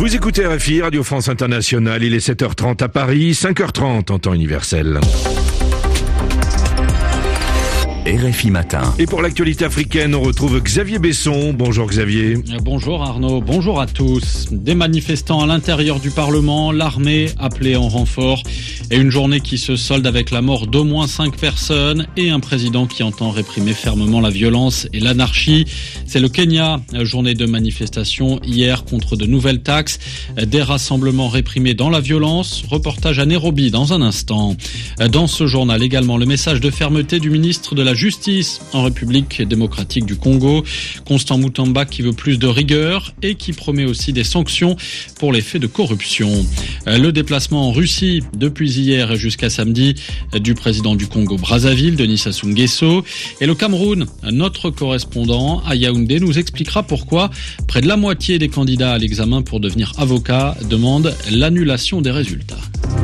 Vous écoutez RFI, Radio France Internationale, il est 7h30 à Paris, 5h30 en temps universel. RFI Matin. Et pour l'actualité africaine, on retrouve Xavier Besson. Bonjour Xavier. Bonjour Arnaud, bonjour à tous. Des manifestants à l'intérieur du Parlement, l'armée appelée en renfort et une journée qui se solde avec la mort d'au moins 5 personnes et un président qui entend réprimer fermement la violence et l'anarchie. C'est le Kenya, journée de manifestation hier contre de nouvelles taxes, des rassemblements réprimés dans la violence. Reportage à Nairobi dans un instant. Dans ce journal également, le message de fermeté du ministre de la Justice en République démocratique du Congo, Constant Mutamba, qui veut plus de rigueur et qui promet aussi des sanctions pour les faits de corruption. Le déplacement en Russie depuis hier et jusqu'à samedi du président du Congo Brazzaville, Denis Sassou Nguesso, et le Cameroun. Notre correspondant à Yaoundé nous expliquera pourquoi près de la moitié des candidats à l'examen pour devenir avocat demandent l'annulation des résultats.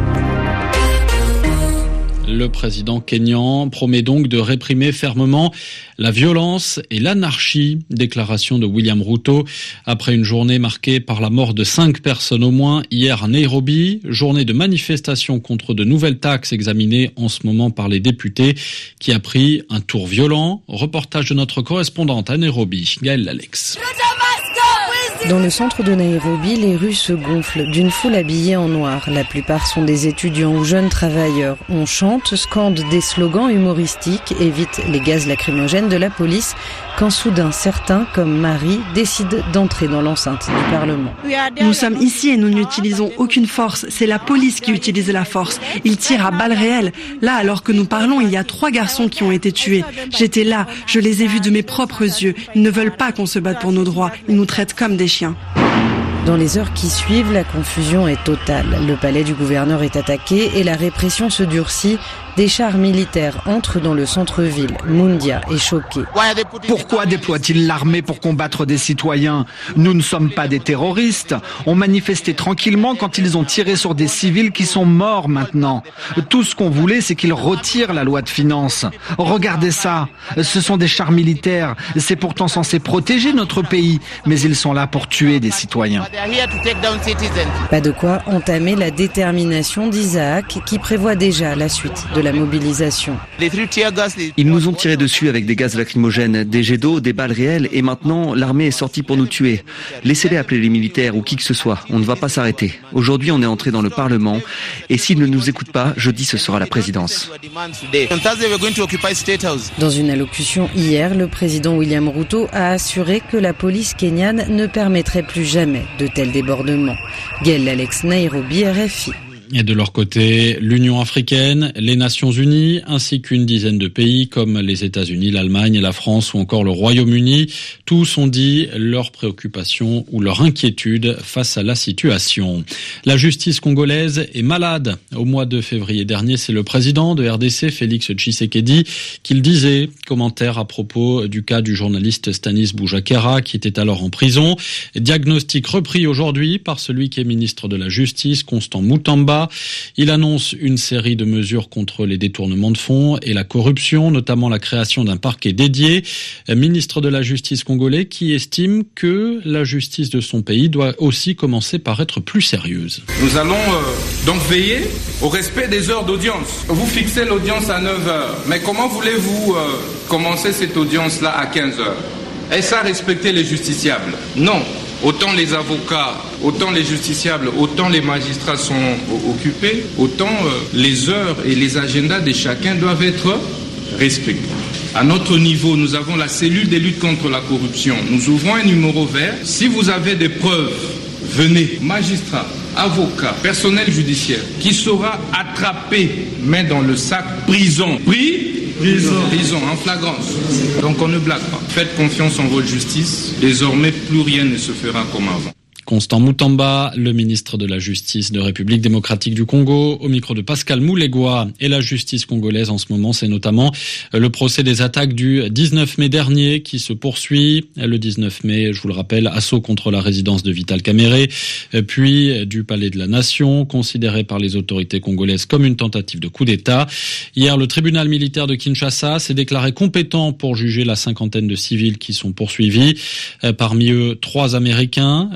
Le président kényan promet donc de réprimer fermement la violence et l'anarchie. Déclaration de William Ruto après une journée marquée par la mort de 5 personnes au moins hier à Nairobi. Journée de manifestation contre de nouvelles taxes examinées en ce moment par les députés qui a pris un tour violent. Reportage de notre correspondante à Nairobi, Gaëlle Alex. Dans le centre de Nairobi, les rues se gonflent d'une foule habillée en noir. La plupart sont des étudiants ou jeunes travailleurs. On chante, scande des slogans humoristiques, évite les gaz lacrymogènes de la police, quand soudain certains, comme Marie, décident d'entrer dans l'enceinte du Parlement. Nous sommes ici et nous n'utilisons aucune force. C'est la police qui utilise la force. Ils tirent à balles réelles. Là, alors que nous parlons, il y a 3 garçons qui ont été tués. J'étais là, je les ai vus de mes propres yeux. Ils ne veulent pas qu'on se batte pour nos droits. Ils nous traitent comme des chiens. Dans les heures qui suivent, la confusion est totale. Le palais du gouverneur est attaqué et la répression se durcit. Des chars militaires entrent dans le centre-ville. Mundia est choqué. Pourquoi déploient-ils l'armée pour combattre des citoyens ? Nous ne sommes pas des terroristes. On manifestait tranquillement quand ils ont tiré sur des civils qui sont morts maintenant. Tout ce qu'on voulait, c'est qu'ils retirent la loi de finances. Regardez ça. Ce sont des chars militaires. C'est pourtant censé protéger notre pays. Mais ils sont là pour tuer des citoyens. Pas de quoi entamer la détermination d'Isaac qui prévoit déjà la suite de la mobilisation. Ils nous ont tiré dessus avec des gaz lacrymogènes, des jets d'eau, des balles réelles et maintenant l'armée est sortie pour nous tuer. Laissez-les appeler les militaires ou qui que ce soit, on ne va pas s'arrêter. Aujourd'hui on est entré dans le Parlement et s'ils ne nous écoutent pas, jeudi ce sera la présidence. Dans une allocution hier, le président William Ruto a assuré que la police kenyane ne permettrait plus jamais de tels débordements. Gaëlle Alex, Nairobi, RFI. Et de leur côté, l'Union africaine, les Nations unies, ainsi qu'une dizaine de pays comme les États-Unis, l'Allemagne, la France ou encore le Royaume-Uni, tous ont dit leurs préoccupations ou leur inquiétude face à la situation. La justice congolaise est malade. Au mois de février dernier, c'est le président de RDC, Félix Tshisekedi, qui le disait. Commentaire à propos du cas du journaliste Stanis Boujakera, qui était alors en prison. Diagnostic repris aujourd'hui par celui qui est ministre de la Justice, Constant Mutamba. Il annonce une série de mesures contre les détournements de fonds et la corruption, notamment la création d'un parquet dédié. Ministre de la Justice congolais qui estime que la justice de son pays doit aussi commencer par être plus sérieuse. Nous allons donc veiller au respect des heures d'audience. Vous fixez l'audience à 9h, mais comment voulez-vous commencer cette audience-là à 15h ? Est-ce à respecter les justiciables ? Non. Autant les avocats, autant les justiciables, autant les magistrats sont occupés, autant les heures et les agendas de chacun doivent être respectés. À notre niveau, nous avons la cellule de lutte contre la corruption. Nous ouvrons un numéro vert. Si vous avez des preuves, venez, magistrats, avocats, personnel judiciaire, qui sera attrapé, main dans le sac, prison. Prison, en flagrance. Donc on ne blague pas. Faites confiance en votre justice. Désormais, plus rien ne se fera comme avant. Constant Mutamba, le ministre de la Justice de République démocratique du Congo, au micro de Pascal Moulegua. Et la justice congolaise en ce moment, c'est notamment le procès des attaques du 19 mai dernier qui se poursuit. Le 19 mai, je vous le rappelle, assaut contre la résidence de Vital Kamerhe, puis du Palais de la Nation, considéré par les autorités congolaises comme une tentative de coup d'État. Hier, le tribunal militaire de Kinshasa s'est déclaré compétent pour juger la 50aine de civils qui sont poursuivis. Parmi eux, 3 Américains. Leurs avocats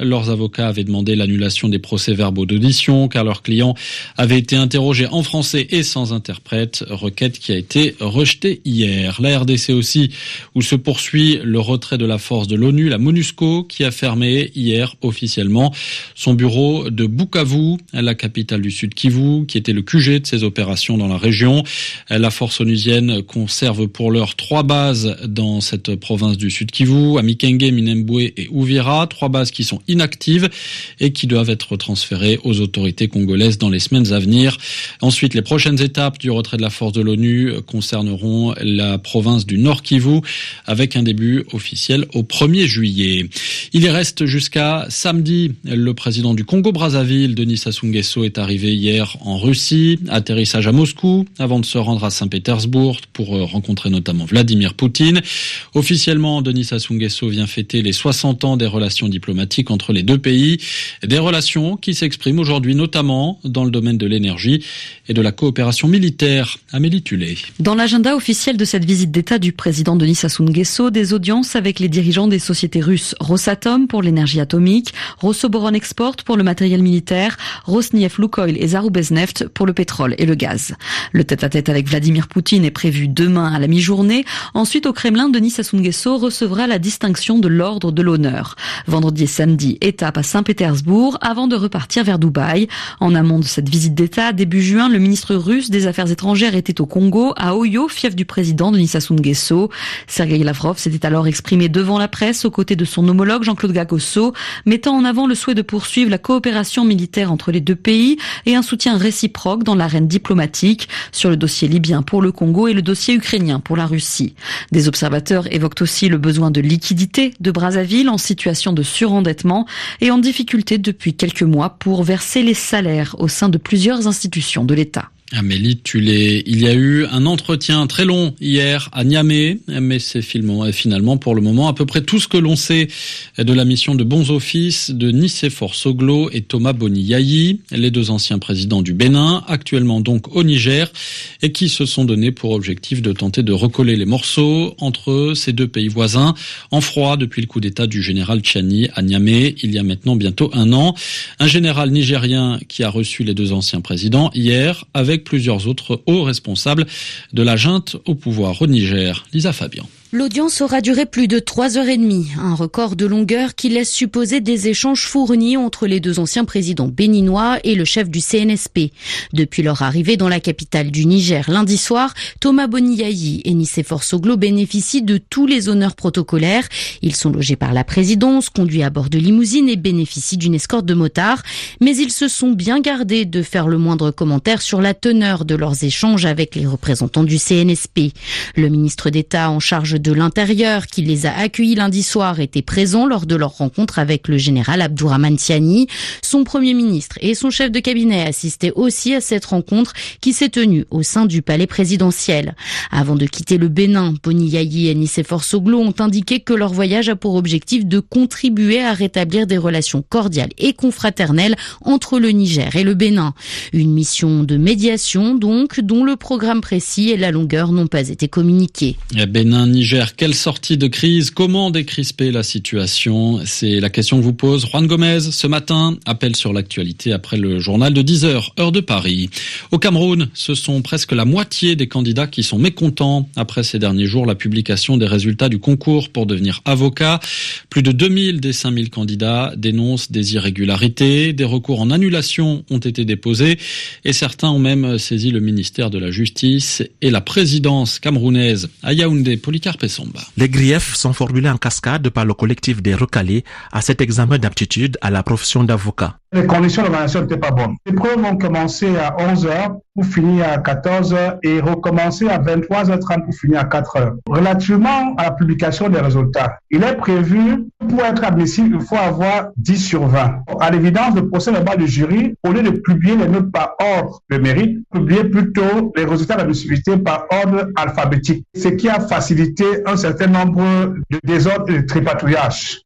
avocats avaient demandé l'annulation des procès-verbaux d'audition car leur client avait été interrogé en français et sans interprète, requête qui a été rejetée hier. La RDC aussi, où se poursuit le retrait de la force de l'ONU, la MONUSCO, qui a fermé hier officiellement son bureau de Bukavu, la capitale du Sud Kivu, qui était le QG de ses opérations dans la région. La force onusienne conserve pour l'heure 3 bases dans cette province du Sud Kivu, à Mikenge, Minembwe et Uvira, 3 bases qui sont inactives et qui doivent être transférées aux autorités congolaises dans les semaines à venir. Ensuite, les prochaines étapes du retrait de la force de l'ONU concerneront la province du Nord Kivu avec un début officiel au 1er juillet. Il y reste jusqu'à samedi. Le président du Congo-Brazzaville, Denis Sassou Nguesso, est arrivé hier en Russie, atterrissage à Moscou avant de se rendre à Saint-Pétersbourg pour rencontrer notamment Vladimir Poutine. Officiellement, Denis Sassou Nguesso vient fêter les 60 ans des relations diplomatiques entre les deux pays. Des relations qui s'expriment aujourd'hui notamment dans le domaine de l'énergie et de la coopération militaire. Amélie Tullet. Dans l'agenda officiel de cette visite d'État du président Denis Sassou Nguesso, des audiences avec les dirigeants des sociétés russes Rosatom pour l'énergie atomique, Rosoboron Export pour le matériel militaire, Rosneft Lukoil et Zarubezhneft pour le pétrole et le gaz. Le tête-à-tête avec Vladimir Poutine est prévu demain à la mi-journée. Ensuite, au Kremlin, Denis Sassou Nguesso recevra la distinction de l'Ordre de l'Honneur. Vendredi et samedi, étape à Saint-Pétersbourg avant de repartir vers Dubaï. En amont de cette visite d'État, début juin, le ministre russe des Affaires étrangères était au Congo, à Oyo, fief du président Denis Sassou Nguesso. Sergueï Lavrov s'était alors exprimé devant la presse aux côtés de son homologue Jean-Claude Gagosso, mettant en avant le souhait de poursuivre la coopération militaire entre les deux pays et un soutien réciproque dans l'arène diplomatique sur le dossier libyen pour le Congo et le dossier ukrainien pour la Russie. Des observateurs évoquent aussi le besoin de liquidité de Brazzaville en situation de surendettement et en difficulté depuis quelques mois pour verser les salaires au sein de plusieurs institutions de l'État. Amélie Tullet, il y a eu un entretien très long hier à Niamey, mais c'est finalement pour le moment à peu près tout ce que l'on sait de la mission de bons offices de Nicéphore Soglo et Thomas Boni Yayi, les deux anciens présidents du Bénin, actuellement donc au Niger, et qui se sont donnés pour objectif de tenter de recoller les morceaux entre ces deux pays voisins, en froid depuis le coup d'État du général Tchiani à Niamey, il y a maintenant bientôt 1 an. Un général nigérien qui a reçu les deux anciens présidents hier avec plusieurs autres hauts responsables de la junte au pouvoir au Niger. Lisa Fabian. L'audience aura duré plus de 3h30, un record de longueur qui laisse supposer des échanges fournis entre les deux anciens présidents béninois et le chef du CNSP. Depuis leur arrivée dans la capitale du Niger lundi soir, Thomas Boni Yayi et Nicéphore Soglo bénéficient de tous les honneurs protocolaires. Ils sont logés par la présidence, conduits à bord de limousines et bénéficient d'une escorte de motards. Mais ils se sont bien gardés de faire le moindre commentaire sur la teneur de leurs échanges avec les représentants du CNSP. Le ministre d'État en charge de l'Intérieur, qui les a accueillis lundi soir, était présent lors de leur rencontre avec le général Abdourahmane Tiani. Son premier ministre et son chef de cabinet assistaient aussi à cette rencontre qui s'est tenue au sein du palais présidentiel. Avant de quitter le Bénin, Boni Yayi et Nicéphore Soglo ont indiqué que leur voyage a pour objectif de contribuer à rétablir des relations cordiales et confraternelles entre le Niger et le Bénin. Une mission de médiation donc, dont le programme précis et la longueur n'ont pas été communiqués. Bénin-Niger, quelle sortie de crise? Comment décrisper la situation? C'est la question que vous pose Juan Gomez ce matin. Appel sur l'actualité après le journal de 10h, heure de Paris. Au Cameroun, ce sont presque la moitié des candidats qui sont mécontents après ces derniers jours la publication des résultats du concours pour devenir avocat. Plus de 2000 des 5000 candidats dénoncent des irrégularités. Des recours en annulation ont été déposés et certains ont même saisi le ministère de la Justice et la présidence camerounaise. À Yaoundé, Policarpe Somba. Les griefs sont formulés en cascade par le collectif des recalés à cet examen d'aptitude à la profession d'avocat. Les conditions de l'évaluation n'étaient pas bonnes. Les preuves vont commencer à 11h pour finir à 14h et recommencer à 23h30 pour finir à 4h. Relativement à la publication des résultats, il est prévu, pour être admissible, il faut avoir 10 sur 20. À l'évidence, le procès verbal du jury, au lieu de publier les notes par ordre de mérite, publier plutôt les résultats d'admissibilité par ordre alphabétique, ce qui a facilité un certain nombre de désordres et de tripatouillages.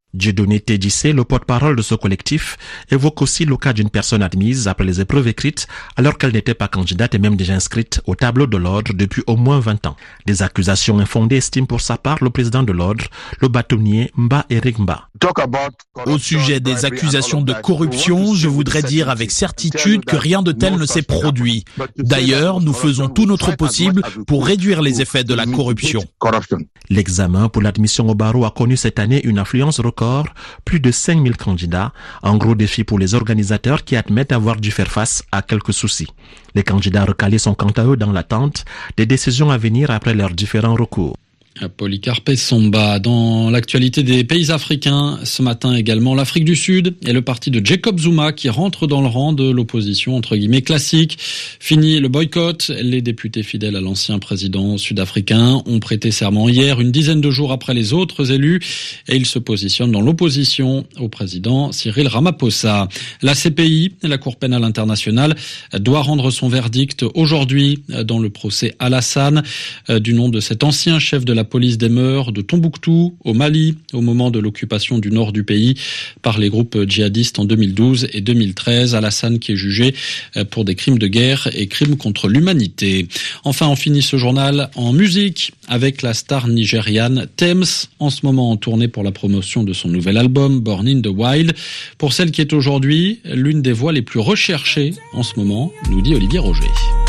Dieudonné Tédissé, le porte-parole de ce collectif, évoque aussi le cas d'une personne admise après les épreuves écrites alors qu'elle n'était pas candidate et même déjà inscrite au tableau de l'ordre depuis au moins 20 ans. Des accusations infondées, estime pour sa part le président de l'ordre, le bâtonnier Mba Eric Mba. Au sujet des accusations de corruption, je voudrais dire avec certitude que rien de tel ne s'est produit. D'ailleurs, nous faisons tout notre possible pour réduire les effets de la corruption. L'examen pour l'admission au barreau a connu cette année une affluence record, plus de 5000 candidats, un gros défi pour les organisateurs qui admettent avoir dû faire face à quelques soucis. Les candidats recalés sont quant à eux dans l'attente des décisions à venir après leurs différents recours. Polycarpe Somba. Dans l'actualité des pays africains, ce matin également, l'Afrique du Sud et le parti de Jacob Zuma qui rentre dans le rang de l'opposition entre guillemets classique. Fini le boycott. Les députés fidèles à l'ancien président sud-africain ont prêté serment hier, une dizaine de jours après les autres élus, et ils se positionnent dans l'opposition au président Cyril Ramaphosa. La CPI, la Cour pénale internationale, doit rendre son verdict aujourd'hui dans le procès Alassane, du nom de cet ancien chef de la police des mœurs de Tombouctou, au Mali, au moment de l'occupation du nord du pays par les groupes djihadistes en 2012 et 2013. Alassane qui est jugé pour des crimes de guerre et crimes contre l'humanité. Enfin, on finit ce journal en musique avec la star nigériane Tems, en ce moment en tournée pour la promotion de son nouvel album Born in the Wild. Pour celle qui est aujourd'hui l'une des voix les plus recherchées en ce moment, nous dit Olivier Roger.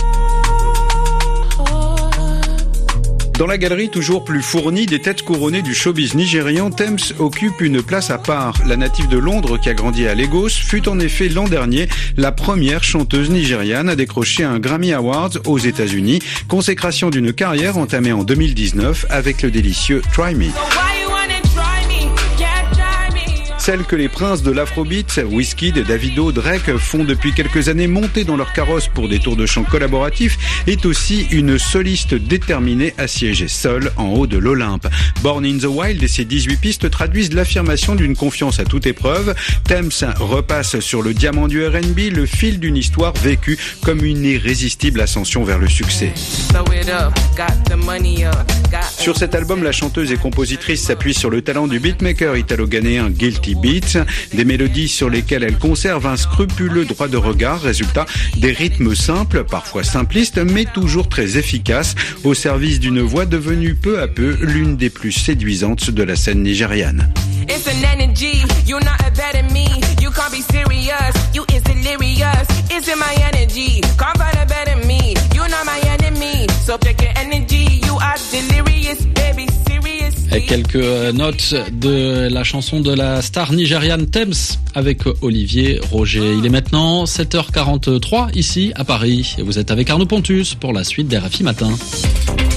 Dans la galerie toujours plus fournie des têtes couronnées du showbiz nigérian, Tems occupe une place à part. La native de Londres qui a grandi à Lagos fut en effet l'an dernier la première chanteuse nigériane à décrocher un Grammy Awards aux États-Unis, consécration d'une carrière entamée en 2019 avec le délicieux Try Me. Celle que les princes de l'afrobeat, Wizkid, Davido, Drake font depuis quelques années monter dans leur carrosse pour des tours de chant collaboratifs est aussi une soliste déterminée à siéger seule en haut de l'Olympe. Born in the Wild et ses 18 pistes traduisent l'affirmation d'une confiance à toute épreuve. Tems repasse sur le diamant du R&B, le fil d'une histoire vécue comme une irrésistible ascension vers le succès. Sur cet album, la chanteuse et compositrice s'appuie sur le talent du beatmaker italo-ghanéen Guilty Beats, des mélodies sur lesquelles elle conserve un scrupuleux droit de regard, résultat des rythmes simples, parfois simplistes, mais toujours très efficaces, au service d'une voix devenue peu à peu l'une des plus séduisantes de la scène nigériane. Et quelques notes de la chanson de la star nigériane Tems avec Olivier Roger. Il est maintenant 7h43 ici à Paris et vous êtes avec Arnaud Pontus pour la suite des RFI Matin.